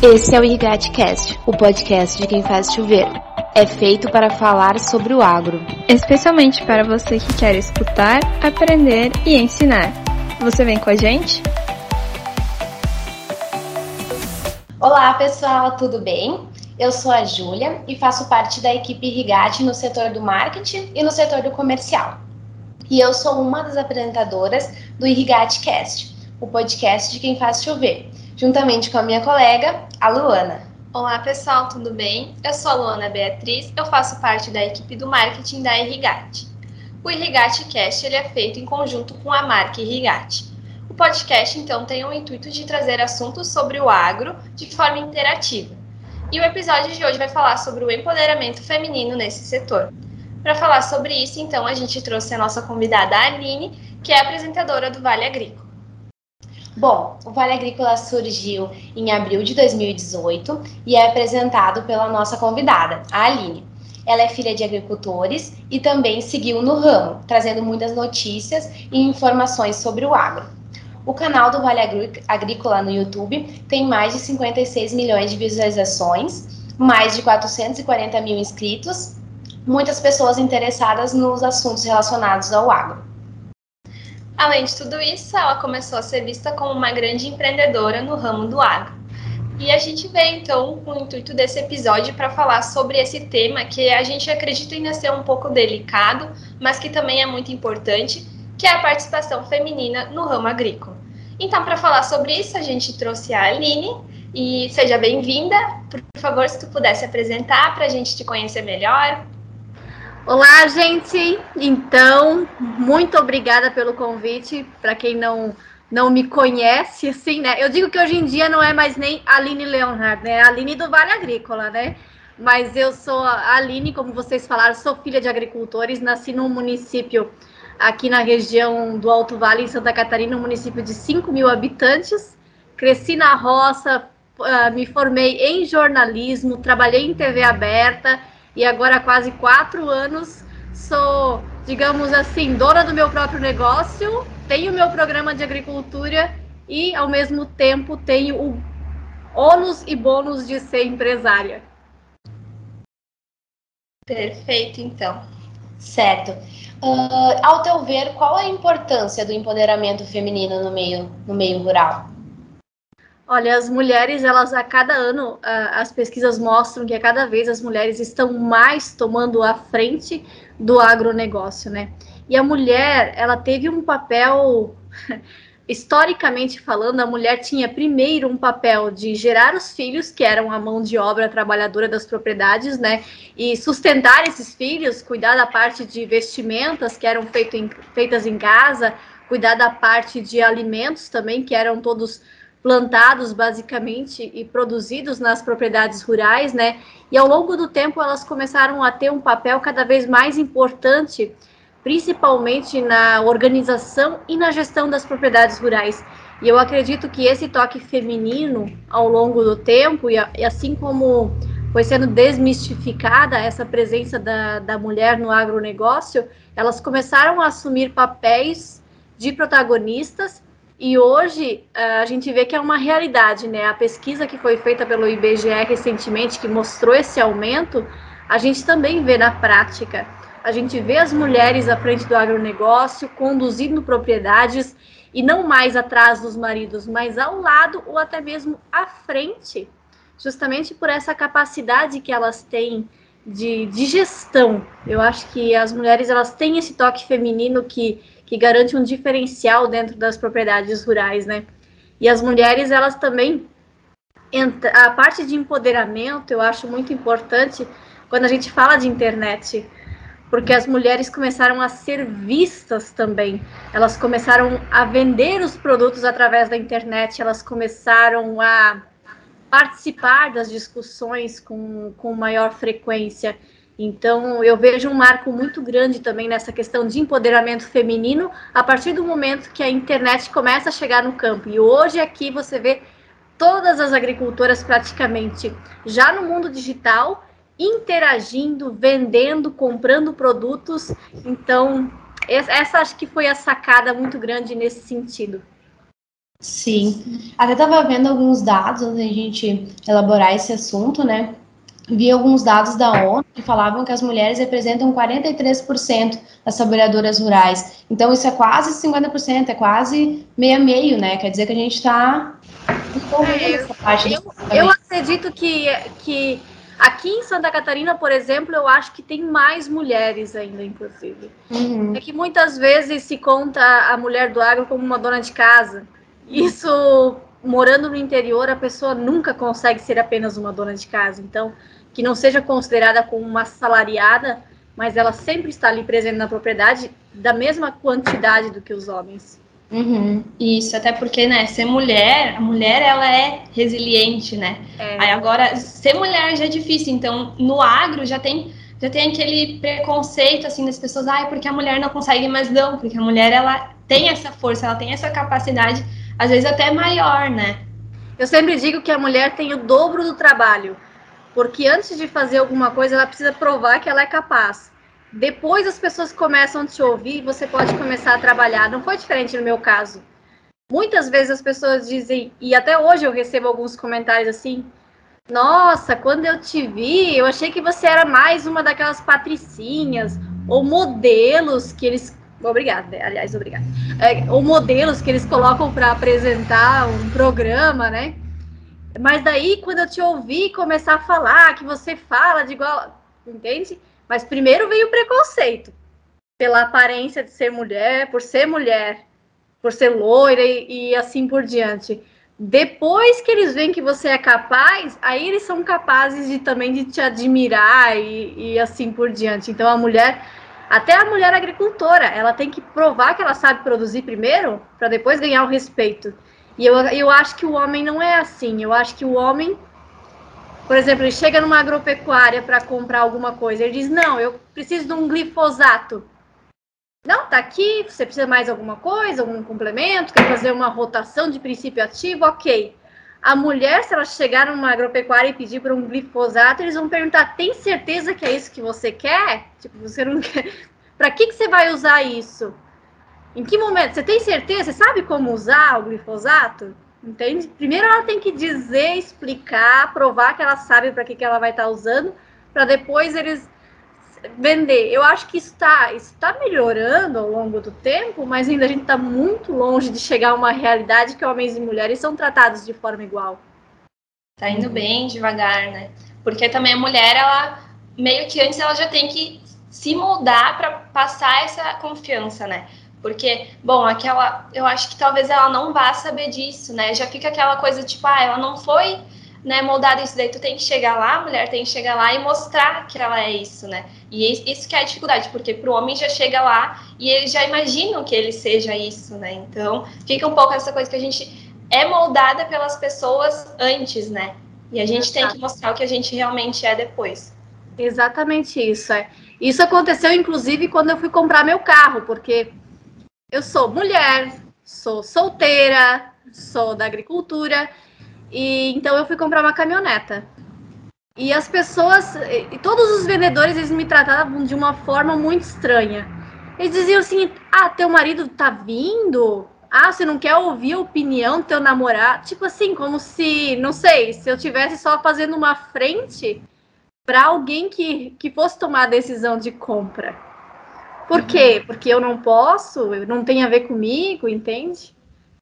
Esse é o IrrigateCast, o podcast de quem faz chover. É feito para falar sobre o agro, especialmente para você que quer escutar, aprender e ensinar. Você vem com a gente? Olá pessoal, tudo bem? Eu sou a Júlia e faço parte da equipe Irrigate no setor do marketing e no setor do comercial. E eu sou uma das apresentadoras do IrrigateCast, o podcast de quem faz chover, juntamente com a minha colega, a Luana. Olá pessoal, tudo bem? Eu sou a Luana Beatriz, eu faço parte da equipe do marketing da Irrigate. O IrrigateCast ele é feito em conjunto com a marca Irrigate. O podcast então tem o intuito de trazer assuntos sobre o agro de forma interativa. E o episódio de hoje vai falar sobre o empoderamento feminino nesse setor. Para falar sobre isso, então, a gente trouxe a nossa convidada Aline, que é apresentadora do Vale Agrícola. Bom, o Vale Agrícola surgiu em abril de 2018 e é apresentado pela nossa convidada, a Aline. Ela é filha de agricultores e também seguiu no ramo, trazendo muitas notícias e informações sobre o agro. O canal do Vale Agrícola no YouTube tem mais de 56 milhões de visualizações, mais de 440 mil inscritos, muitas pessoas interessadas nos assuntos relacionados ao agro. Além de tudo isso, ela começou a ser vista como uma grande empreendedora no ramo do agro. E a gente veio, então, com o intuito desse episódio para falar sobre esse tema que a gente acredita ainda ser um pouco delicado, mas que também é muito importante, que é a participação feminina no ramo agrícola. Então, para falar sobre isso, a gente trouxe a Aline. E seja bem-vinda. Por favor, se tu pudesse apresentar para a gente te conhecer melhor. Olá, gente! Então, muito obrigada pelo convite. Para quem não me conhece, assim, né? Eu digo que hoje em dia não é mais nem Aline Leonhard, né? É a Aline do Vale Agrícola, né? Mas eu sou a Aline, como vocês falaram, sou filha de agricultores, nasci num município aqui na região do Alto Vale, em Santa Catarina, um município de 5 mil habitantes. Cresci na roça, me formei em jornalismo, trabalhei em TV aberta, e agora há quase 4 anos sou, digamos assim, dona do meu próprio negócio, tenho meu programa de agricultura e, ao mesmo tempo, tenho o ônus e bônus de ser empresária. Perfeito, então. Certo. Ao teu ver, qual a importância do empoderamento feminino no meio rural? Olha, as mulheres, elas a cada ano, as pesquisas mostram que a cada vez as mulheres estão mais tomando a frente do agronegócio, né? E a mulher, ela teve um papel, historicamente falando, a mulher tinha primeiro um papel de gerar os filhos, que eram a mão de obra trabalhadora das propriedades, né? E sustentar esses filhos, cuidar da parte de vestimentas que eram feitas em casa, cuidar da parte de alimentos também, que eram todos plantados basicamente e produzidos nas propriedades rurais, né? E ao longo do tempo elas começaram a ter um papel cada vez mais importante, principalmente na organização e na gestão das propriedades rurais. E eu acredito que esse toque feminino ao longo do tempo, e assim como foi sendo desmistificada essa presença da mulher no agronegócio, elas começaram a assumir papéis de protagonistas. E hoje a gente vê que é uma realidade, né? A pesquisa que foi feita pelo IBGE recentemente, que mostrou esse aumento, a gente também vê na prática. A gente vê as mulheres à frente do agronegócio, conduzindo propriedades, e não mais atrás dos maridos, mas ao lado ou até mesmo à frente, justamente por essa capacidade que elas têm de gestão. Eu acho que as mulheres, elas têm esse toque feminino que garante um diferencial dentro das propriedades rurais, né? E as mulheres, elas também, a parte de empoderamento, eu acho muito importante quando a gente fala de internet, porque as mulheres começaram a ser vistas também, elas começaram a vender os produtos através da internet, elas começaram a participar das discussões com maior frequência. Então, eu vejo um marco muito grande também nessa questão de empoderamento feminino a partir do momento que a internet começa a chegar no campo. E hoje aqui você vê todas as agricultoras praticamente já no mundo digital, interagindo, vendendo, comprando produtos. Então, essa acho que foi a sacada muito grande nesse sentido. Sim. Até estava vendo alguns dados antes da gente elaborar esse assunto, né? Vi alguns dados da ONU que falavam que as mulheres representam 43% das trabalhadoras rurais. Então, isso é quase 50%, é quase meio a meio, né? Quer dizer que a gente está envolvendo essa parte. Eu acredito que aqui em Santa Catarina, por exemplo, eu acho que tem mais mulheres ainda, inclusive. É que muitas vezes se conta a mulher do agro como uma dona de casa. Isso, morando no interior, a pessoa nunca consegue ser apenas uma dona de casa. Então, que não seja considerada como uma assalariada, mas ela sempre está ali presente na propriedade da mesma quantidade do que os homens. Isso, até porque, né, ser mulher, a mulher, ela é resiliente, né? Aí agora, ser mulher já é difícil, então, no agro já tem aquele preconceito, assim, das pessoas, porque a mulher não consegue, mas não, porque a mulher, ela tem essa força, ela tem essa capacidade, às vezes até maior, né? Eu sempre digo que a mulher tem o dobro do trabalho, porque antes de fazer alguma coisa, ela precisa provar que ela é capaz. Depois as pessoas começam a te ouvir e você pode começar a trabalhar. Não foi diferente no meu caso. Muitas vezes as pessoas dizem, e até hoje eu recebo alguns comentários assim, nossa, quando eu te vi, eu achei que você era mais uma daquelas patricinhas, ou modelos que eles... Obrigada, aliás, obrigada. Ou modelos que eles colocam para apresentar um programa, né? Mas daí, quando eu te ouvi começar a falar, que você fala de igual... Entende? Mas primeiro veio o preconceito. Pela aparência de ser mulher, por ser loira e assim por diante. Depois que eles veem que você é capaz, aí eles são capazes também de te admirar e assim por diante. Então a mulher, até a mulher agricultora, ela tem que provar que ela sabe produzir primeiro, para depois ganhar o respeito. E eu acho que o homem não é assim. Eu acho que o homem, por exemplo, ele chega numa agropecuária para comprar alguma coisa, ele diz, não, eu preciso de um glifosato. Não, tá aqui, você precisa mais alguma coisa, algum complemento, quer fazer uma rotação de princípio ativo, ok. A mulher, se ela chegar numa agropecuária e pedir para um glifosato, eles vão perguntar, tem certeza que é isso que você quer? Tipo, você não quer... Para que você vai usar isso? Em que momento? Você tem certeza? Você sabe como usar o glifosato? Entende? Primeiro ela tem que dizer, explicar, provar que ela sabe para que ela vai estar usando, para depois eles vender. Eu acho que isso tá melhorando ao longo do tempo, mas ainda a gente está muito longe de chegar a uma realidade que homens e mulheres são tratados de forma igual. Tá indo bem devagar, né? Porque também a mulher, ela meio que antes ela já tem que se moldar para passar essa confiança, né? Porque, bom, eu acho que talvez ela não vá saber disso, né? Já fica aquela coisa tipo, ela não foi, né, moldada isso, daí tu tem que chegar lá, a mulher tem que chegar lá e mostrar que ela é isso, né? E isso que é a dificuldade, porque pro homem já chega lá e eles já imaginam que ele seja isso, né? Então, fica um pouco essa coisa que a gente é moldada pelas pessoas antes, né? E a gente tem que mostrar o que a gente realmente é depois. Exatamente isso, Isso aconteceu, inclusive, quando eu fui comprar meu carro, porque eu sou mulher, sou solteira, sou da agricultura, e então eu fui comprar uma caminhoneta. E as pessoas, e todos os vendedores, eles me tratavam de uma forma muito estranha. Eles diziam assim, teu marido tá vindo? Você não quer ouvir a opinião do teu namorado? Tipo assim, como se, não sei, se eu tivesse só fazendo uma frente para alguém que fosse tomar a decisão de compra. Por quê? Porque eu não posso, não tem a ver comigo, entende?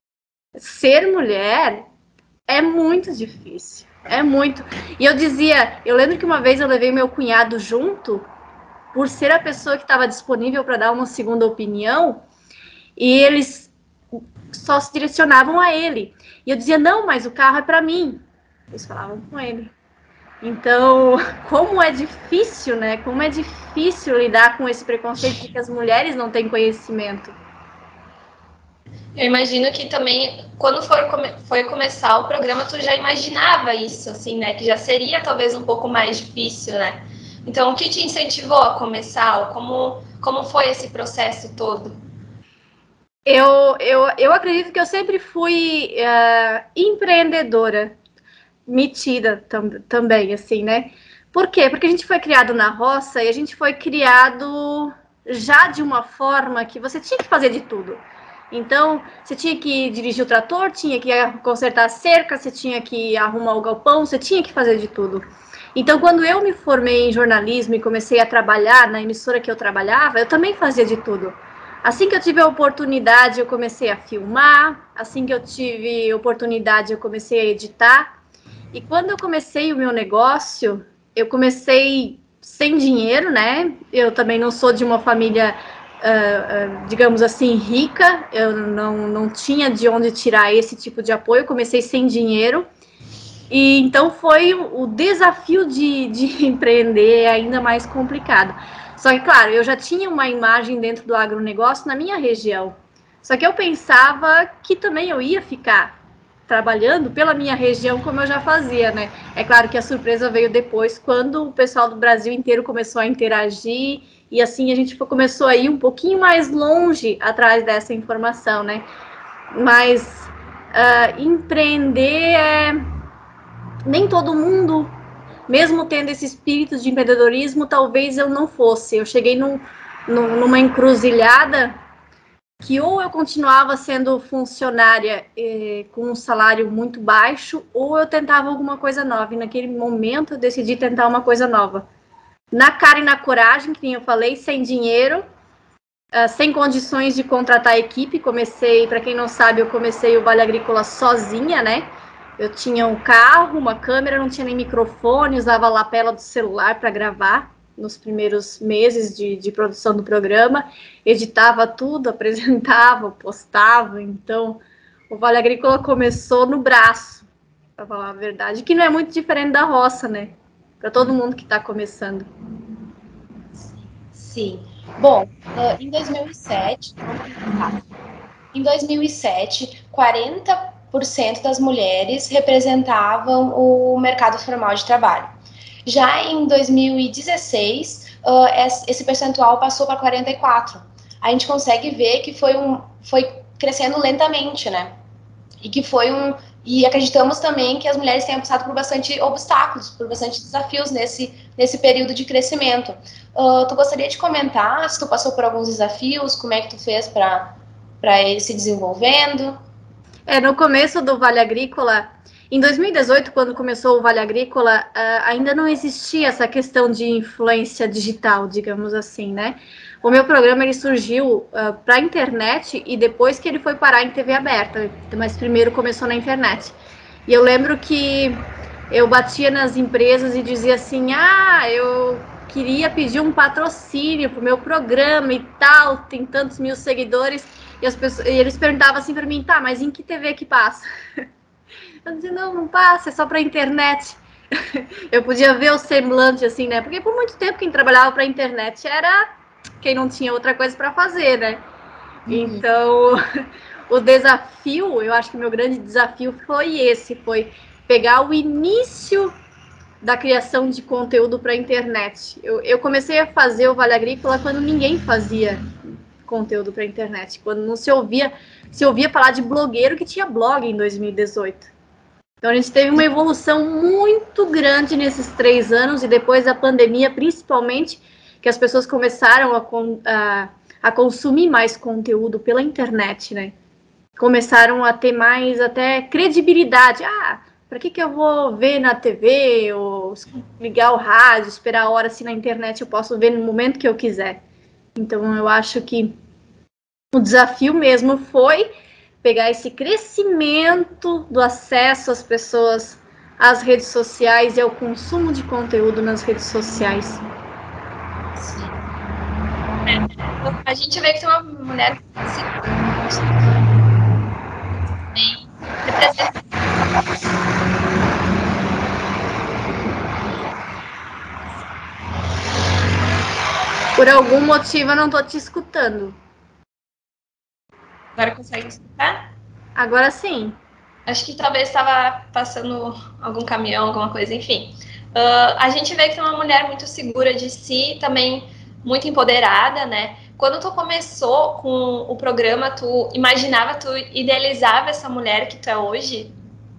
Ser mulher é muito difícil, é muito. E eu lembro que uma vez eu levei meu cunhado junto, por ser a pessoa que estava disponível para dar uma segunda opinião, e eles só se direcionavam a ele. E eu dizia, não, mas o carro é para mim. Eles falavam com ele. Então, como é difícil, né? Como é difícil lidar com esse preconceito de que as mulheres não têm conhecimento. Eu imagino que também, quando foi começar o programa, tu já imaginava isso, assim, né? Que já seria talvez um pouco mais difícil, né? Então, o que te incentivou a começar? Como foi esse processo todo? Eu acredito que eu sempre fui empreendedora, metida também, assim, né? Por quê? Porque a gente foi criado na roça e a gente foi criado já de uma forma que você tinha que fazer de tudo. Então, você tinha que dirigir o trator, tinha que consertar a cerca, você tinha que arrumar o galpão, você tinha que fazer de tudo. Então, quando eu me formei em jornalismo e comecei a trabalhar na emissora que eu trabalhava, eu também fazia de tudo. Assim que eu tive a oportunidade, eu comecei a filmar. Assim que eu tive oportunidade, eu comecei a editar. E quando eu comecei o meu negócio, eu comecei sem dinheiro, né? Eu também não sou de uma família, digamos assim, rica. Eu não tinha de onde tirar esse tipo de apoio. Eu comecei sem dinheiro. E então foi o desafio de empreender ainda mais complicado. Só que, claro, eu já tinha uma imagem dentro do agronegócio na minha região. Só que eu pensava que também eu ia ficar trabalhando pela minha região como eu já fazia, né? É claro que a surpresa veio depois, quando o pessoal do Brasil inteiro começou a interagir e assim a gente começou a ir um pouquinho mais longe atrás dessa informação, né? Mas empreender nem todo mundo, mesmo tendo esse espírito de empreendedorismo, talvez eu não fosse. Eu cheguei numa encruzilhada que ou eu continuava sendo funcionária com um salário muito baixo, ou eu tentava alguma coisa nova. E naquele momento eu decidi tentar uma coisa nova. Na cara e na coragem, que nem eu falei, sem dinheiro, sem condições de contratar a equipe. Comecei, para quem não sabe, eu comecei o Vale Agrícola sozinha, né? Eu tinha um carro, uma câmera, não tinha nem microfone, usava a lapela do celular para gravar nos primeiros meses de produção do programa, editava tudo, apresentava, postava. Então, o Vale Agrícola começou no braço, para falar a verdade, que não é muito diferente da roça, né? Para todo mundo que está começando. Sim. Bom, em 2007, 40% das mulheres representavam o mercado formal de trabalho. Já em 2016, esse percentual passou para 44%. A gente consegue ver que foi crescendo lentamente, né? E acreditamos também que as mulheres tenham passado por bastante obstáculos, por bastante desafios nesse período de crescimento. Tu gostaria de comentar se tu passou por alguns desafios, como é que tu fez para ele se desenvolvendo? No começo do Vale Agrícola, em 2018, quando começou o Vale Agrícola, ainda não existia essa questão de influência digital, digamos assim, né? O meu programa ele surgiu para a internet e depois que ele foi parar em TV aberta, mas primeiro começou na internet. E eu lembro que eu batia nas empresas e dizia assim, eu queria pedir um patrocínio para o meu programa e tal, tem tantos mil seguidores. E eles perguntavam assim para mim, mas em que TV que passa? Eu dizia, não passa, é só para internet. Eu podia ver o semblante assim, né? Porque por muito tempo quem trabalhava para internet era quem não tinha outra coisa para fazer, né? Então, o desafio, eu acho que o meu grande desafio foi pegar o início da criação de conteúdo para a internet. Eu comecei a fazer o Vale Agrícola quando ninguém fazia conteúdo para a internet, quando não se ouvia falar de blogueiro que tinha blog em 2018. Então a gente teve uma evolução muito grande nesses 3 anos e depois da pandemia, principalmente, que as pessoas começaram a consumir mais conteúdo pela internet, né? Começaram a ter mais até credibilidade. Para que eu vou ver na TV ou ligar o rádio, esperar a hora, se na internet eu posso ver no momento que eu quiser. Então eu acho que o desafio mesmo foi pegar esse crescimento do acesso às pessoas às redes sociais e ao consumo de conteúdo nas redes sociais. Sim. A gente vê que tem uma mulher bem representada. Por algum motivo eu não estou te escutando. Agora consegue escutar? Agora sim. Acho que talvez estava passando algum caminhão, alguma coisa, enfim. A gente vê que tem uma mulher muito segura de si, também muito empoderada, né? Quando tu começou com o programa, tu idealizava essa mulher que tu é hoje?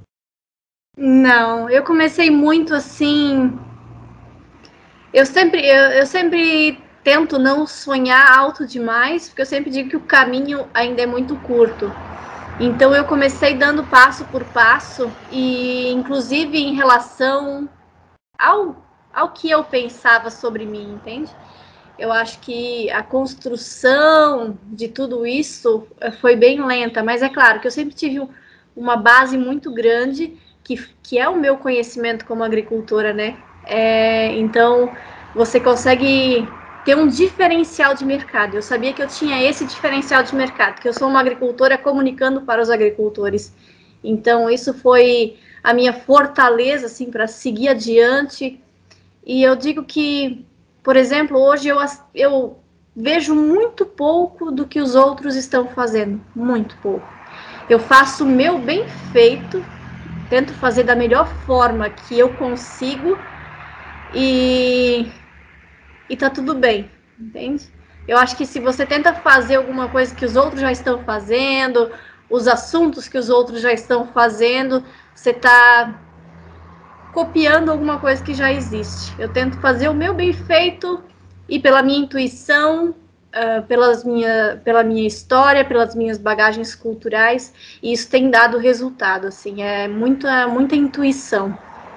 Não, eu comecei muito assim... Eu sempre tento não sonhar alto demais, porque eu sempre digo que o caminho ainda é muito curto. Então eu comecei dando passo por passo, e inclusive em relação ao que eu pensava sobre mim, entende? Eu acho que a construção de tudo isso foi bem lenta, mas é claro que eu sempre tive uma base muito grande, que é o meu conhecimento como agricultora, né? Então, você consegue ter um diferencial de mercado. Eu sabia que eu tinha esse diferencial de mercado, que eu sou uma agricultora comunicando para os agricultores. Então, isso foi a minha fortaleza, assim, para seguir adiante. E eu digo que, por exemplo, hoje eu vejo muito pouco do que os outros estão fazendo, muito pouco. Eu faço o meu bem feito, tento fazer da melhor forma que eu consigo, e tá tudo bem, entende? Eu acho que se você tenta fazer alguma coisa que os outros já estão fazendo, os assuntos que os outros já estão fazendo, você está copiando alguma coisa que já existe. Eu tento fazer o meu bem feito, e pela minha intuição, pela minha história, pelas minhas bagagens culturais, e isso tem dado resultado, assim, é muita intuição.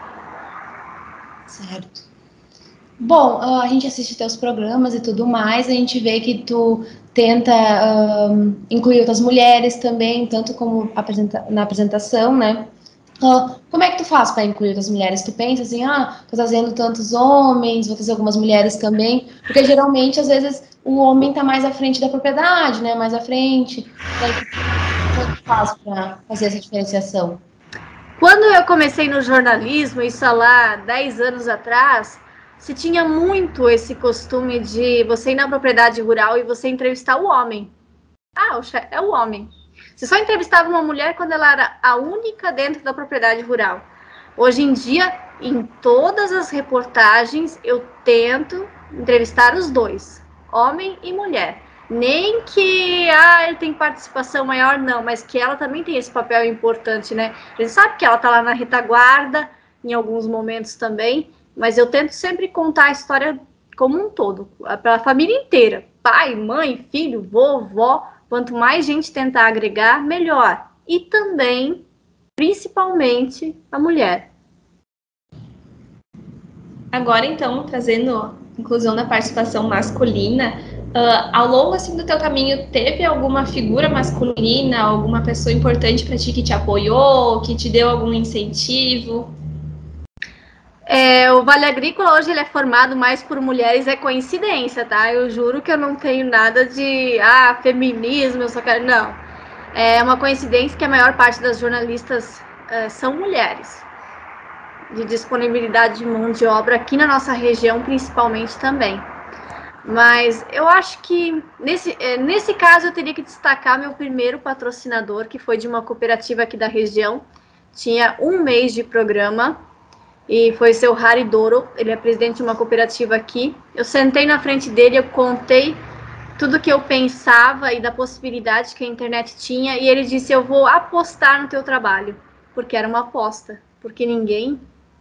Certo. Bom, a gente assiste teus programas e tudo mais, a gente vê que tu tenta incluir outras mulheres também, tanto como na apresentação, né? Como é que tu faz para incluir outras mulheres? Tu pensa assim, tô trazendo tantos homens, vou trazer algumas mulheres também, porque geralmente, às vezes, o homem tá mais à frente da propriedade, né? Mais à frente. Como é que tu faz para fazer essa diferenciação? Quando eu comecei no jornalismo, isso há lá 10 anos atrás, se tinha muito esse costume de você ir na propriedade rural e você entrevistar o homem. É o homem. Você só entrevistava uma mulher quando ela era a única dentro da propriedade rural. Hoje em dia, em todas as reportagens, eu tento entrevistar os dois, homem e mulher. Nem que ele tem participação maior, não, mas que ela também tem esse papel importante, né? A gente sabe que ela tá lá na retaguarda, em alguns momentos também, mas eu tento sempre contar a história como um todo, para a família inteira. Pai, mãe, filho, vovó, quanto mais gente tentar agregar, melhor. E também, principalmente, a mulher. Agora, então, trazendo inclusão da participação masculina, ao longo assim, do teu caminho, teve alguma figura masculina, alguma pessoa importante para ti que te apoiou, que te deu algum incentivo? O Vale Agrícola hoje ele é formado mais por mulheres, é coincidência, tá? Eu juro que eu não tenho nada de feminismo, eu só quero... Não. É uma coincidência que a maior parte das jornalistas são mulheres, de disponibilidade de mão de obra aqui na nossa região, principalmente também. Mas eu acho que nesse caso eu teria que destacar meu primeiro patrocinador, que foi de uma cooperativa aqui da região. Tinha 1 mês de programa e foi seu Harry Doro, ele é presidente de uma cooperativa aqui. Eu sentei na frente dele, eu contei tudo que eu pensava e da possibilidade que a internet tinha, e ele disse: eu vou apostar no teu trabalho, porque era uma aposta, porque ninguém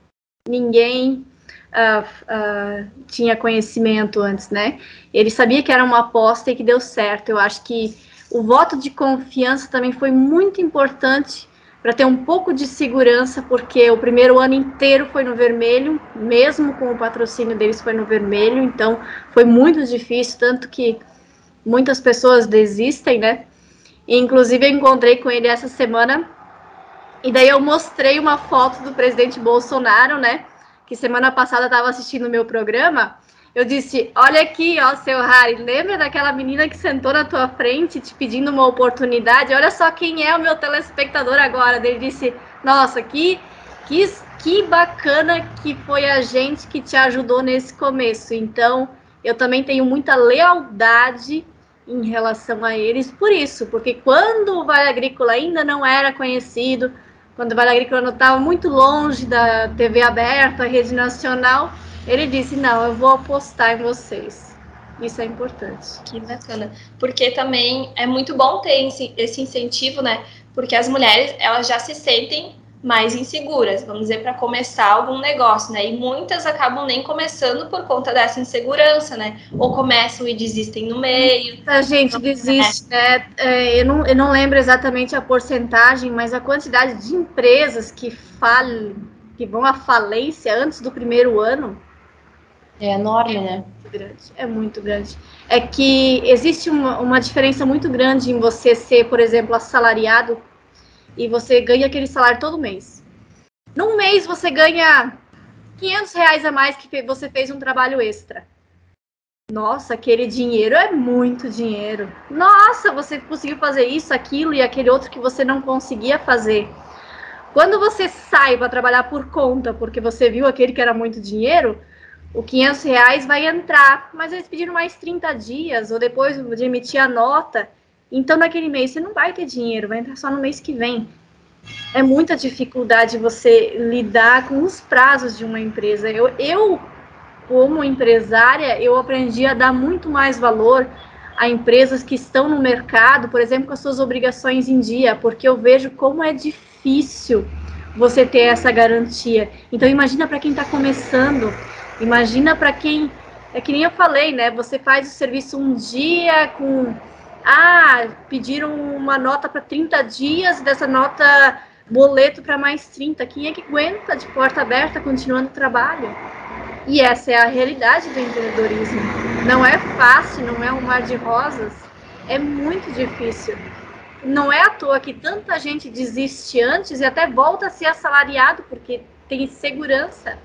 tinha conhecimento antes, né? Ele sabia que era uma aposta e que deu certo. Eu acho que o voto de confiança também foi muito importante para ter um pouco de segurança, porque o primeiro ano inteiro foi no vermelho, mesmo com o patrocínio deles foi no vermelho, então foi muito difícil, tanto que muitas pessoas desistem, né? E, inclusive eu encontrei com ele essa semana, e daí eu mostrei uma foto do presidente Bolsonaro, né? Que semana passada estava assistindo o meu programa. Eu disse: olha aqui, seu Harry, lembra daquela menina que sentou na tua frente te pedindo uma oportunidade? Olha só quem é o meu telespectador agora. Ele disse: nossa, que bacana que foi a gente que te ajudou nesse começo. Então, eu também tenho muita lealdade em relação a eles por isso, porque quando o Vale Agrícola ainda não era conhecido, quando o Vale Agrícola não estava muito longe da TV aberta, a rede nacional, ele disse: não, eu vou apostar em vocês. Isso é importante. Que bacana. Porque também é muito bom ter esse incentivo, né? Porque as mulheres, elas já se sentem mais inseguras, vamos dizer, para começar algum negócio, né? E muitas acabam nem começando por conta dessa insegurança, né? Ou começam e desistem no meio. A gente desiste, né? Eu não lembro exatamente a porcentagem, mas a quantidade de empresas que vão à falência antes do primeiro ano é enorme, né? É muito grande. É que existe uma diferença muito grande em você ser, por exemplo, assalariado e você ganha aquele salário todo mês. Num mês você ganha R$500 a mais que você fez um trabalho extra. Nossa, aquele dinheiro é muito dinheiro. Nossa, você conseguiu fazer isso, aquilo e aquele outro que você não conseguia fazer. Quando você sai para trabalhar por conta, porque você viu aquele que era muito dinheiro, o R$500 vai entrar, mas eles pediram mais 30 dias, ou depois de emitir a nota. Então, naquele mês, você não vai ter dinheiro, vai entrar só no mês que vem. É muita dificuldade você lidar com os prazos de uma empresa. Eu, como empresária, eu aprendi a dar muito mais valor a empresas que estão no mercado, por exemplo, com as suas obrigações em dia, porque eu vejo como é difícil você ter essa garantia. Então, imagina para quem está começando, imagina para quem... É que nem eu falei, né? Você faz o serviço um dia com... pediram uma nota para 30 dias, dessa nota boleto para mais 30. Quem é que aguenta de porta aberta continuando o trabalho? E essa é a realidade do empreendedorismo. Não é fácil, não é um mar de rosas, é muito difícil. Não é à toa que tanta gente desiste antes e até volta a ser assalariado porque tem insegurança.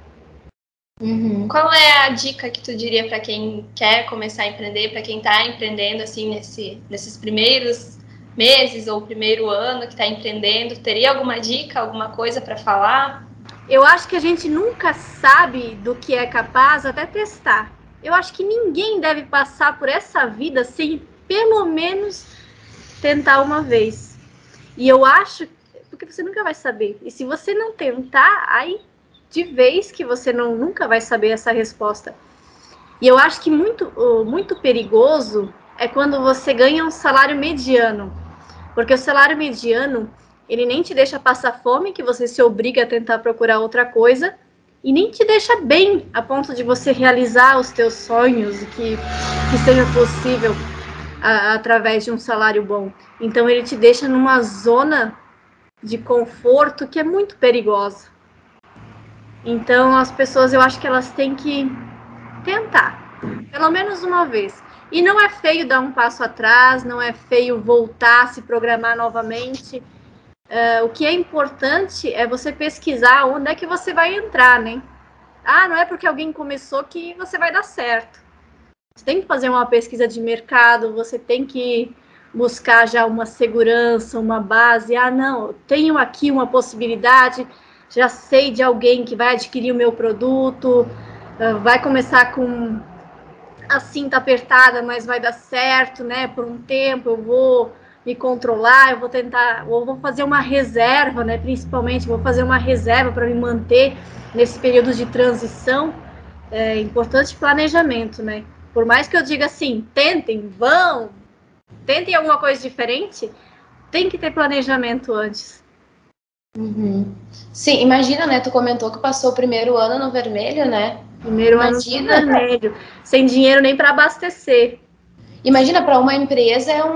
Uhum. Qual é a dica que tu diria para quem quer começar a empreender, para quem está empreendendo assim nesses primeiros meses ou primeiro ano que está empreendendo? Teria alguma dica, alguma coisa para falar? Eu acho que a gente nunca sabe do que é capaz até testar. Eu acho que ninguém deve passar por essa vida sem pelo menos tentar uma vez. E eu acho, porque você nunca vai saber. E se você não tentar, aí de vez que você nunca vai saber essa resposta. E eu acho que muito perigoso é quando você ganha um salário mediano. Porque o salário mediano, ele nem te deixa passar fome, que você se obriga a tentar procurar outra coisa, e nem te deixa bem, a ponto de você realizar os teus sonhos, que seja possível através de um salário bom. Então, ele te deixa numa zona de conforto que é muito perigosa. Então, as pessoas, eu acho que elas têm que tentar, pelo menos uma vez. E não é feio dar um passo atrás, não é feio voltar, se programar novamente. O que é importante é você pesquisar onde é que você vai entrar, né? Não é porque alguém começou que você vai dar certo. Você tem que fazer uma pesquisa de mercado, você tem que buscar já uma segurança, uma base. Não, eu tenho aqui uma possibilidade, já sei de alguém que vai adquirir o meu produto, vai começar com a cinta apertada, mas vai dar certo, né? Por um tempo eu vou me controlar, eu vou tentar, ou vou fazer uma reserva, né? Principalmente, vou fazer uma reserva para me manter nesse período de transição. É importante planejamento, né? Por mais que eu diga assim, tentem alguma coisa diferente, tem que ter planejamento antes. Uhum. Sim, imagina, né? Tu comentou que passou o primeiro ano no vermelho, né? Primeiro ano no vermelho, sem dinheiro nem para abastecer. Imagina, para uma empresa é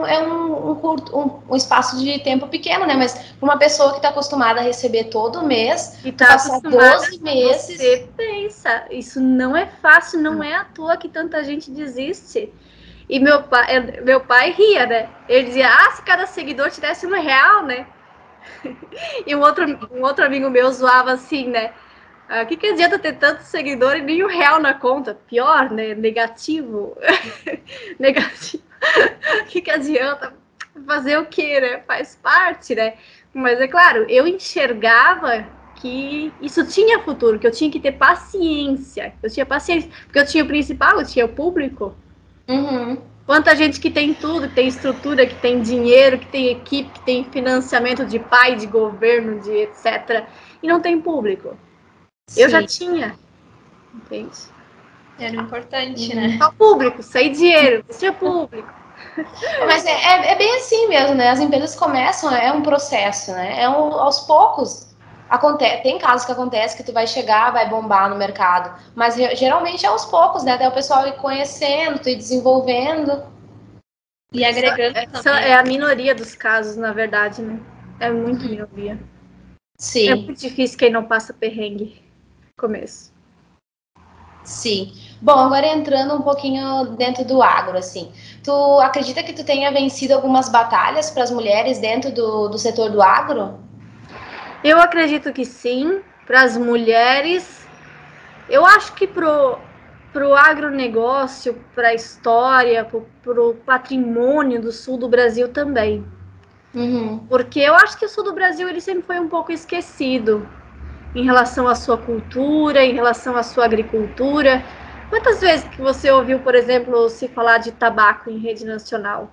um espaço de tempo pequeno, né? Mas para uma pessoa que está acostumada a receber todo mês, e tá passar 12 meses... Você pensa, isso não é fácil, não é à toa que tanta gente desiste. E meu pai ria, né? Ele dizia, se cada seguidor te desse R$1, né? E um outro amigo meu zoava assim, né? Que adianta ter tantos seguidores e nem R$1 na conta? Pior, né? Negativo. Negativo. Que adianta? Fazer o quê, né? Faz parte, né? Mas é claro, eu enxergava que isso tinha futuro, que eu tinha que ter paciência. Eu tinha paciência, porque eu tinha o principal, eu tinha o público. Uhum. Quanta gente que tem tudo, que tem estrutura, que tem dinheiro, que tem equipe, que tem financiamento de pai, de governo, de etc. E não tem público. Sim. Eu já tinha. Entende? Era importante, né? Só público, sem dinheiro, tinha público. Mas é bem assim mesmo, né? As empresas começam, é um processo, né? Aos poucos Tem casos que acontece que tu vai chegar, vai bombar no mercado, mas geralmente é aos poucos, né? Até o pessoal ir conhecendo, tu ir desenvolvendo. E agregando também. É a minoria dos casos, na verdade, né? É muito minoria. Sim. É muito difícil quem não passa perrengue no começo. Sim. Bom, agora entrando um pouquinho dentro do agro, assim. Tu acredita que tu tenha vencido algumas batalhas para as mulheres dentro do setor do agro? Eu acredito que sim, para as mulheres. Eu acho que pro agronegócio, para a história, pro patrimônio do sul do Brasil também. Porque eu acho que o sul do Brasil ele sempre foi um pouco esquecido em relação à sua cultura, em relação à sua agricultura. Quantas vezes que você ouviu, por exemplo, se falar de tabaco em rede nacional?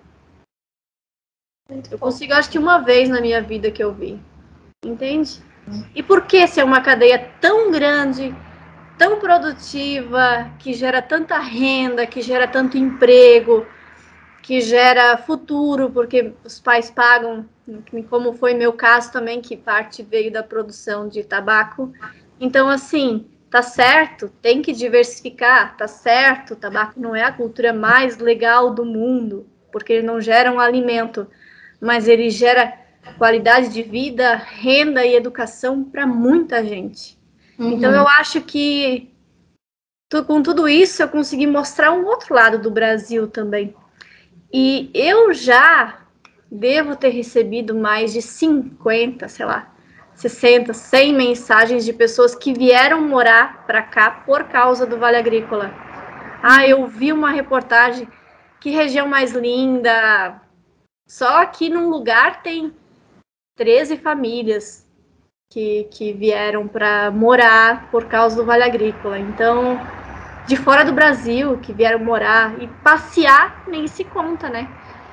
Eu consigo, acho que uma vez na minha vida que eu vi. Entende? E por que se é uma cadeia tão grande, tão produtiva, que gera tanta renda, que gera tanto emprego, que gera futuro, porque os pais pagam, como foi meu caso também, que parte veio da produção de tabaco. Então, assim, tá certo, tem que diversificar, tá certo, o tabaco não é a cultura mais legal do mundo, porque ele não gera um alimento, mas ele gera qualidade de vida, renda e educação para muita gente. Então, eu acho que com tudo isso eu consegui mostrar um outro lado do Brasil também. E eu já devo ter recebido mais de 50, sei lá, 60, 100 mensagens de pessoas que vieram morar para cá por causa do Vale Agrícola. Ah, eu vi uma reportagem, que região mais linda. Só aqui num lugar tem 13 famílias que vieram para morar por causa do Vale Agrícola. Então, de fora do Brasil, que vieram morar e passear, nem se conta, né?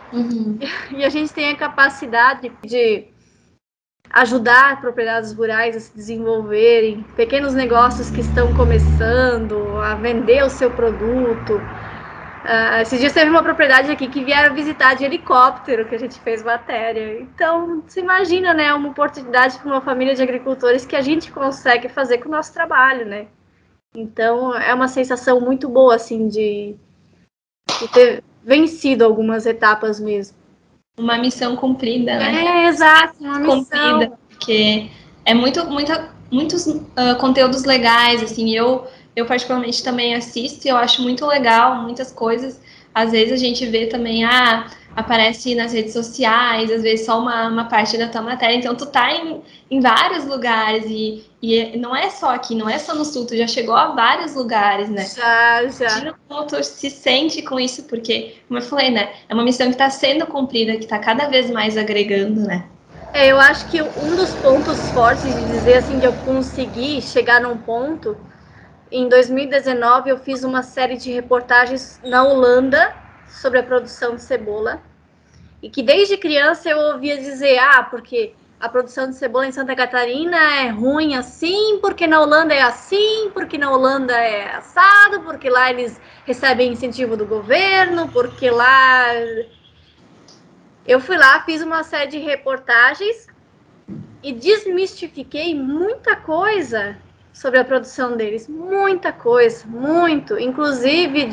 E a gente tem a capacidade de ajudar propriedades rurais a se desenvolverem, pequenos negócios que estão começando a vender o seu produto. Esses dias teve uma propriedade aqui que vieram visitar de helicóptero, que a gente fez matéria. Então, você imagina, né, uma oportunidade para uma família de agricultores que a gente consegue fazer com o nosso trabalho, né? Então, é uma sensação muito boa, assim, de ter vencido algumas etapas mesmo. Uma missão cumprida, né? Exato, uma missão. Cumprida, porque é muitos conteúdos legais, assim, eu particularmente também assisto e eu acho muito legal, muitas coisas. Às vezes a gente vê também, aparece nas redes sociais, às vezes só uma parte da tua matéria, então tu tá em vários lugares e não é só aqui, não é só no sul, tu já chegou a vários lugares, né? Já. Imagina como tu se sente com isso, porque, como eu falei, né, é uma missão que tá sendo cumprida, que tá cada vez mais agregando, né? Eu acho que um dos pontos fortes de dizer, assim, que eu consegui chegar num ponto, em 2019 eu fiz uma série de reportagens na Holanda sobre a produção de cebola, e que desde criança eu ouvia dizer, porque a produção de cebola em Santa Catarina é ruim assim, porque na Holanda é assim, porque na Holanda é assado, porque lá eles recebem incentivo do governo, porque lá... Eu fui lá, fiz uma série de reportagens e desmistifiquei muita coisa sobre a produção deles, muita coisa, muito, inclusive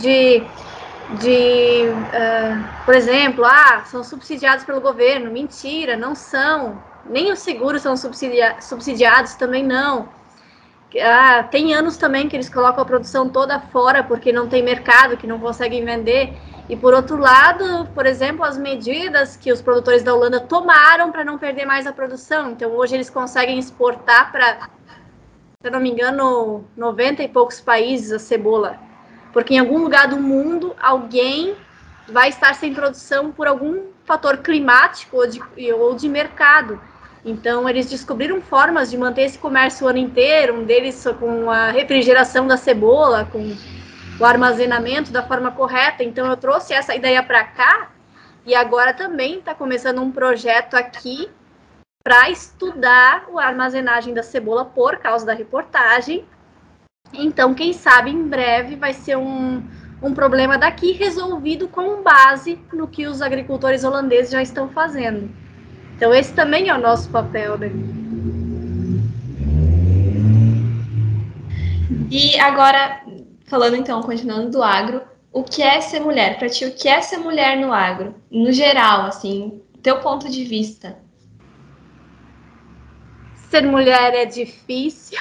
por exemplo, são subsidiados pelo governo. Mentira, não são. Nem os seguros são subsidiados, também não. Tem anos também que eles colocam a produção toda fora porque não tem mercado, que não conseguem vender. E por outro lado, por exemplo, as medidas que os produtores da Holanda tomaram para não perder mais a produção. Então hoje eles conseguem exportar para, se eu não me engano, 90 e poucos países a cebola. Porque em algum lugar do mundo, alguém vai estar sem produção por algum fator climático ou de mercado. Então, eles descobriram formas de manter esse comércio o ano inteiro, um deles com a refrigeração da cebola, com o armazenamento da forma correta. Então, eu trouxe essa ideia para cá e agora também está começando um projeto aqui para estudar a armazenagem da cebola por causa da reportagem. Então, quem sabe, em breve vai ser um problema daqui resolvido com base no que os agricultores holandeses já estão fazendo. Então, esse também é o nosso papel, né? E agora, falando então, continuando do agro, o que é ser mulher? Para ti, o que é ser mulher no agro? No geral, assim, teu ponto de vista. Ser mulher é difícil.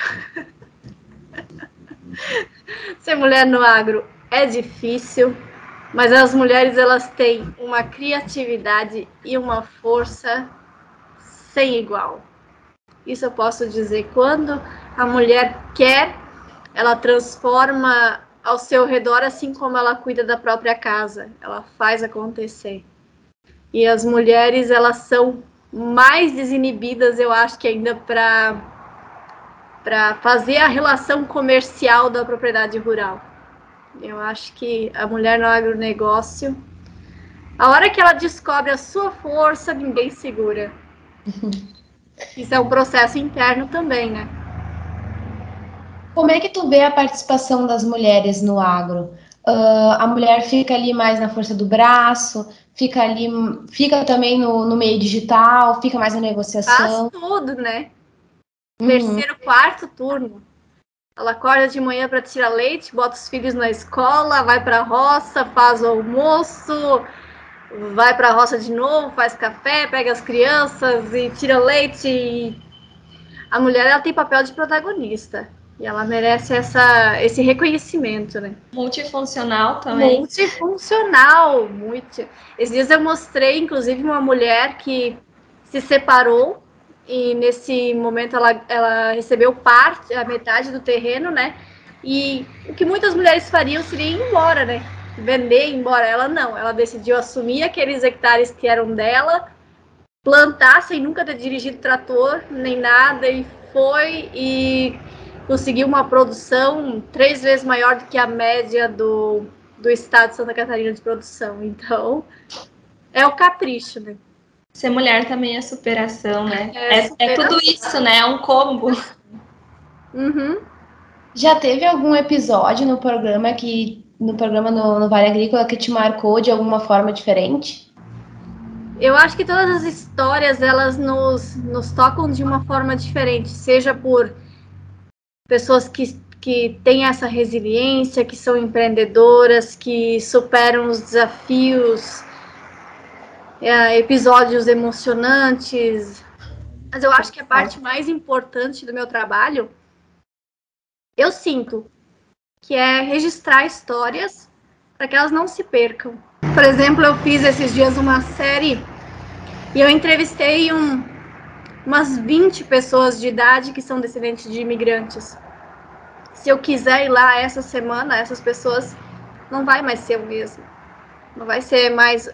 Ser mulher no agro é difícil, mas as mulheres elas têm uma criatividade e uma força sem igual. Isso eu posso dizer. Quando a mulher quer, ela transforma ao seu redor, assim como ela cuida da própria casa. Ela faz acontecer. E as mulheres, elas são mais desinibidas, eu acho que ainda para fazer a relação comercial da propriedade rural. Eu acho que a mulher no agronegócio, a hora que ela descobre a sua força, ninguém segura. Isso é um processo interno também, né? Como é que tu vê a participação das mulheres no agro? A mulher fica ali mais na força do braço, fica também no meio digital, fica mais na negociação. Faz tudo, né? Terceiro, quarto turno. Ela acorda de manhã para tirar leite, bota os filhos na escola, vai para a roça, faz o almoço, vai para a roça de novo, faz café, pega as crianças e tira leite. E a mulher, ela tem papel de protagonista. E ela merece esse reconhecimento, né? Multifuncional também. Multifuncional, muito. Esses dias eu mostrei, inclusive, uma mulher que se separou e nesse momento ela recebeu a metade do terreno, né? E o que muitas mulheres fariam seria ir embora, né? Vender, ir embora. Ela não, ela decidiu assumir aqueles hectares que eram dela, plantar sem nunca ter dirigido trator, nem nada, e foi e conseguiu uma produção 3 vezes maior do que a média do estado de Santa Catarina de produção. Então, é o capricho, né? Ser mulher também é superação, né? É tudo isso, né? É um combo. Uhum. Já teve algum episódio no programa no Vale Agrícola que te marcou de alguma forma diferente? Eu acho que todas as histórias, elas nos tocam de uma forma diferente, seja por pessoas que têm essa resiliência, que são empreendedoras, que superam os desafios, episódios emocionantes. Mas eu acho que a parte mais importante do meu trabalho, eu sinto, que é registrar histórias para que elas não se percam. Por exemplo, eu fiz esses dias uma série e eu entrevistei umas 20 pessoas de idade que são descendentes de imigrantes. Se eu quiser ir lá essa semana, essas pessoas não vai mais ser o mesmo. Não vai ser mais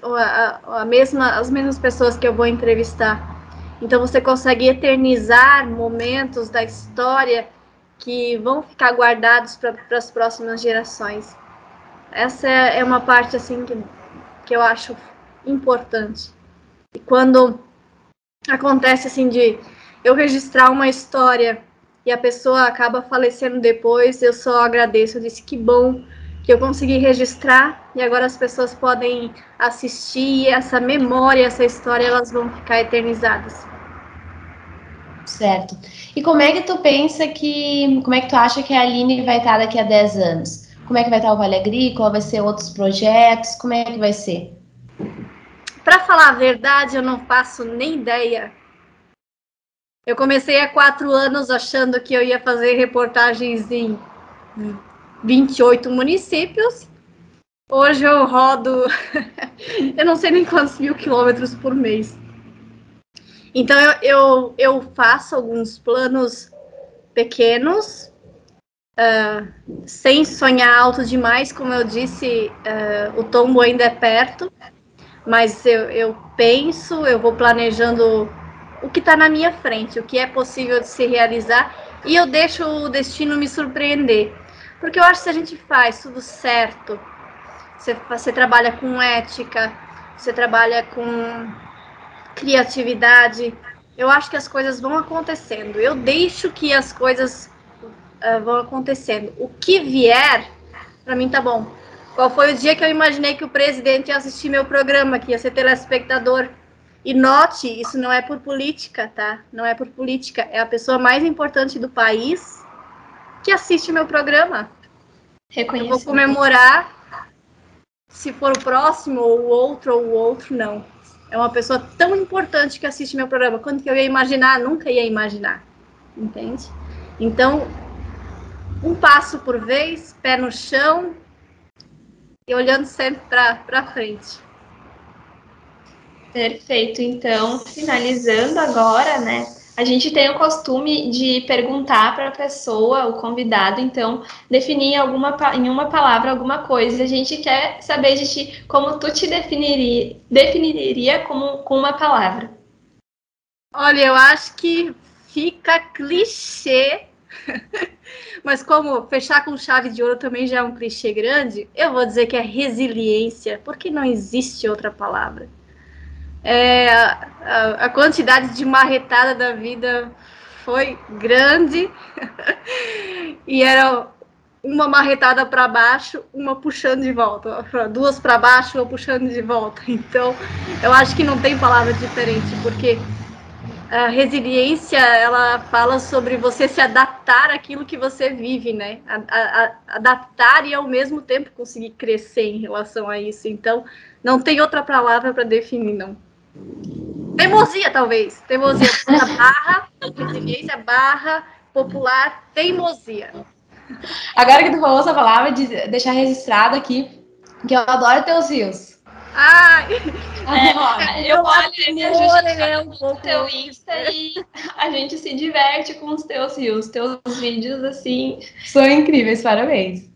as mesmas pessoas que eu vou entrevistar. Então você consegue eternizar momentos da história que vão ficar guardados para as próximas gerações. Essa é uma parte assim que eu acho importante. E quando acontece assim de eu registrar uma história e a pessoa acaba falecendo depois, eu só agradeço. Eu disse que bom que eu consegui registrar e agora as pessoas podem assistir e essa memória, essa história, elas vão ficar eternizadas. Certo. E como é que tu acha que a Aline vai estar daqui a 10 anos? Como é que vai estar o Vale Agrícola? Vai ser outros projetos? Como é que vai ser? Para falar a verdade, eu não faço nem ideia. Eu comecei há 4 anos achando que eu ia fazer reportagens em 28 municípios. Hoje eu rodo, eu não sei nem quantos 1000 quilômetros por mês. Então eu faço alguns planos pequenos, sem sonhar alto demais, como eu disse, o tombo ainda é perto, mas eu penso, eu vou planejando o que está na minha frente, o que é possível de se realizar, e eu deixo o destino me surpreender. Porque eu acho que se a gente faz tudo certo, você trabalha com ética, você trabalha com criatividade, eu acho que as coisas vão acontecendo. Eu deixo que as coisas vão acontecendo. O que vier, para mim tá bom. Qual foi o dia que eu imaginei que o presidente ia assistir meu programa, que ia ser telespectador? E note, isso não é por política, tá? Não é por política. É a pessoa mais importante do país que assiste meu programa. Eu vou comemorar se for o próximo, ou o outro não. É uma pessoa tão importante que assiste meu programa. Quando que eu ia imaginar? Nunca ia imaginar. Entende? Então, um passo por vez, pé no chão e olhando sempre para frente. Perfeito. Então, finalizando agora, né? A gente tem o costume de perguntar para a pessoa, o convidado, então, definir em uma palavra alguma coisa. A gente quer saber de ti como tu te definiria com uma palavra. Olha, eu acho que fica clichê, mas como fechar com chave de ouro também já é um clichê grande, eu vou dizer que é resiliência, porque não existe outra palavra. A quantidade de marretada da vida foi grande e era uma marretada para baixo, uma puxando de volta, duas para baixo, uma puxando de volta. Então, eu acho que não tem palavra diferente, porque a resiliência, ela fala sobre você se adaptar àquilo que você vive, né? Adaptar e, ao mesmo tempo, conseguir crescer em relação a isso. Então, não tem outra palavra para definir, não. Teimosia, talvez. Teimosia barra, resiliência barra, popular, teimosia. Agora que tu falou essa palavra, de deixar registrado aqui, que eu adoro teus rios. Ai! Eu olho o teu Insta e a gente se diverte com os teus rios, teus vídeos, assim. São incríveis, parabéns.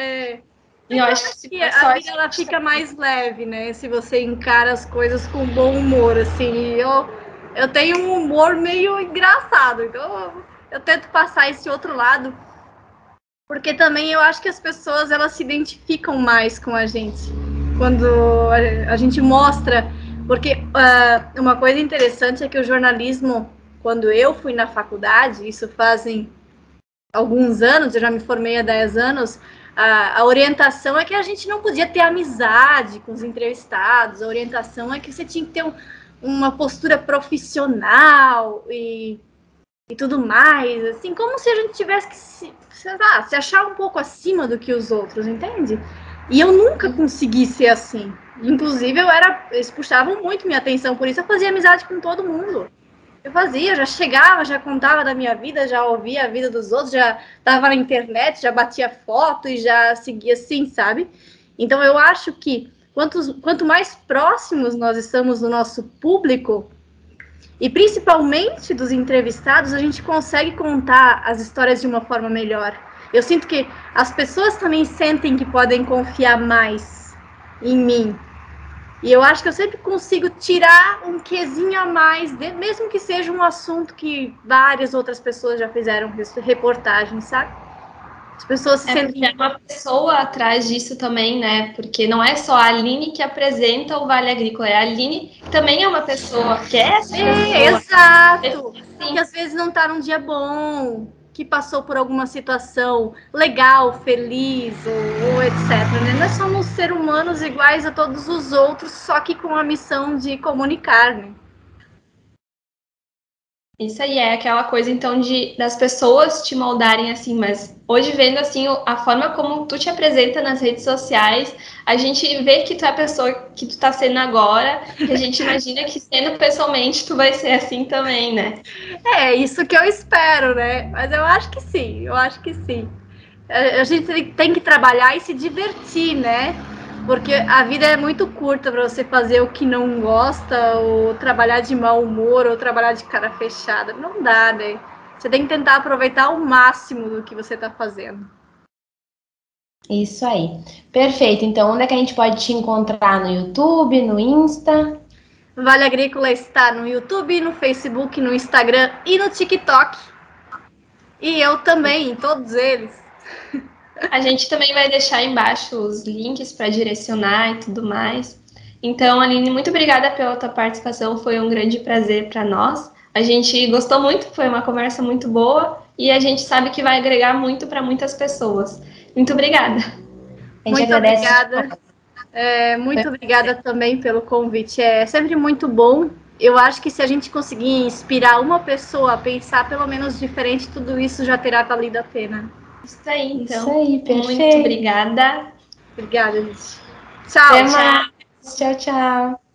E eu acho que a vida ela fica mais leve, né? Se você encara as coisas com bom humor, assim. Eu tenho um humor meio engraçado, então eu tento passar esse outro lado, porque também eu acho que as pessoas elas se identificam mais com a gente quando a gente mostra, porque uma coisa interessante é que o jornalismo, quando eu fui na faculdade, isso fazem alguns anos, eu já me formei há 10 anos, a orientação é que a gente não podia ter amizade com os entrevistados, a orientação é que você tinha que ter uma postura profissional e tudo mais, assim, como se a gente tivesse que se achar um pouco acima do que os outros, entende? E eu nunca consegui ser assim. Inclusive, eles puxavam muito minha atenção, por isso eu fazia amizade com todo mundo. Eu já chegava, já contava da minha vida, já ouvia a vida dos outros, já estava na internet, já batia foto e já seguia assim, sabe? Então, eu acho que quanto mais próximos nós estamos do nosso público, e principalmente dos entrevistados, a gente consegue contar as histórias de uma forma melhor. Eu sinto que as pessoas também sentem que podem confiar mais em mim. E eu acho que eu sempre consigo tirar um quezinho a mais, mesmo que seja um assunto que várias outras pessoas já fizeram reportagem, sabe? As pessoas se sentem... É uma pessoa atrás disso também, né? Porque não é só a Aline que apresenta o Vale Agrícola, é a Aline que também é uma pessoa, que é essa pessoa. Exato! Que às vezes não tá num dia bom, que passou por alguma situação legal, feliz, ou etc. Né? Nós somos seres humanos iguais a todos os outros, só que com a missão de comunicar, né? Isso aí é aquela coisa, então, das pessoas te moldarem assim, mas hoje vendo, assim, a forma como tu te apresenta nas redes sociais, a gente vê que tu é a pessoa que tu tá sendo agora, e a gente imagina que sendo pessoalmente tu vai ser assim também, né? É, isso que eu espero, né? Mas eu acho que sim, A gente tem que trabalhar e se divertir, né? Porque a vida é muito curta para você fazer o que não gosta, ou trabalhar de mau humor, ou trabalhar de cara fechada. Não dá, né? Você tem que tentar aproveitar o máximo do que você está fazendo. Isso aí. Perfeito. Então, onde é que a gente pode te encontrar? No YouTube, no Insta? Vale Agrícola está no YouTube, no Facebook, no Instagram e no TikTok. E eu também, em todos eles. A gente também vai deixar embaixo os links para direcionar e tudo mais. Então, Aline, muito obrigada pela tua participação, foi um grande prazer para nós. A gente gostou muito, foi uma conversa muito boa e a gente sabe que vai agregar muito para muitas pessoas. Muito obrigada. Muito obrigada. Muito obrigada também pelo convite. É sempre muito bom. Eu acho que se a gente conseguir inspirar uma pessoa a pensar pelo menos diferente, tudo isso já terá valido a pena. Isso aí, então. Isso aí, perfeito. Muito obrigada. Obrigada, Alice. Tchau. Até mais. Tchau, tchau.